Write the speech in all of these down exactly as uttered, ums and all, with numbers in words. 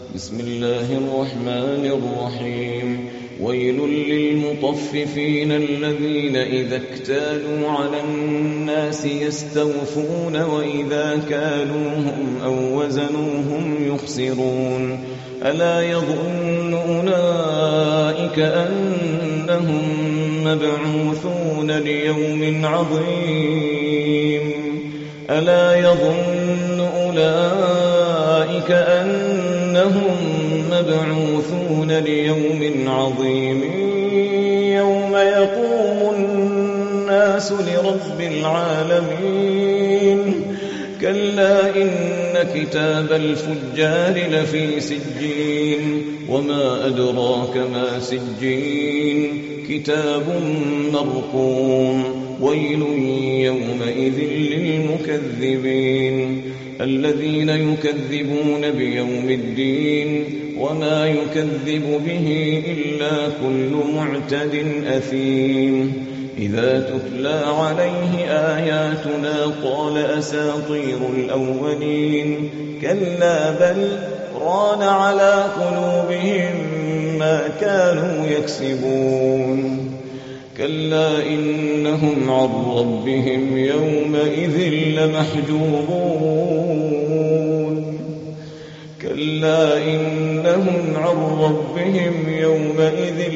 بسم الله الرحمن الرحيم ويل للمطففين الذين إذا اكتالوا على الناس يستوفون وإذا كالوهم أو وزنوهم يخسرون ألا يظن أولئك أنهم مبعوثون ليوم عظيم ألا يظن أولئك أنهم مبعوثون ليوم عظيم يوم يقوم الناس لرب العالمين كلا إن كتاب الفجار لفي سجين وما أدراك ما سجين كتاب مرقوم ويل يومئذ للمكذبين الذين يكذبون بيوم الدين وما يكذب به إلا كل معتد أثيم إذا تتلى عليه آياتنا قال أساطير الأولين كلا بل ران على قلوبهم ما كانوا يكسبون كلا إنهم عن ربهم يومئذ لمحجوبون كلا إنهم عن ربهم يومئذ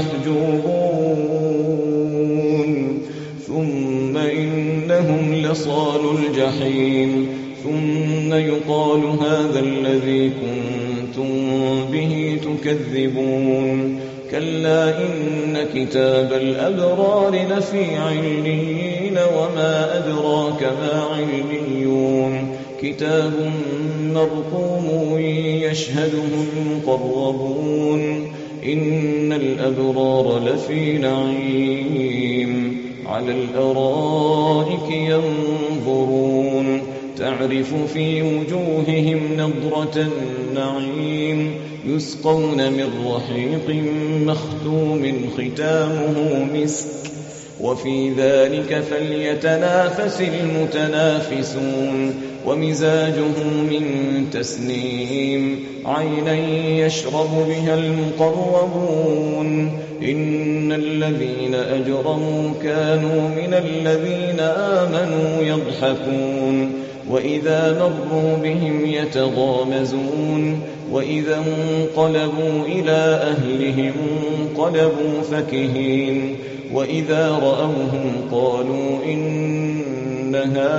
لمحجوبون ثم إنهم لصال الجحيم ثم يقال هذا الذي كنتم به تكذبون كلا إن كتاب الأبرار لفي عليين وما أدراك ما عليون كتاب مرقوم يشهده المقربون إن الأبرار لفي نعيم على الأرائك ينظرون تعرف في وجوههم نضرة النعيم يسقون من رحيق مختوم ختامه مسك وفي ذلك فليتنافس المتنافسون ومزاجه من تسنيم عينا يشرب بها المقربون إن الذين أجرموا كانوا من الذين آمنوا يضحكون وإذا مروا بهم يتغامزون وإذا انقلبوا إلى أهلهم انقلبوا فكهين وإذا رأوهم قالوا إن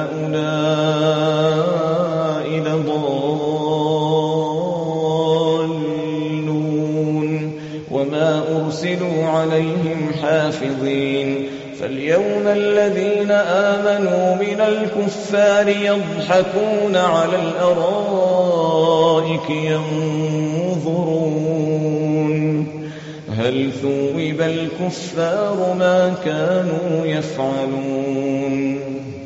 هؤلاء لضالون وما أرسلوا عليهم حافظين فاليوم الذين آمنوا من الكفار يضحكون على الأرائك ينظرون هل ثوب الكفار ما كانوا يفعلون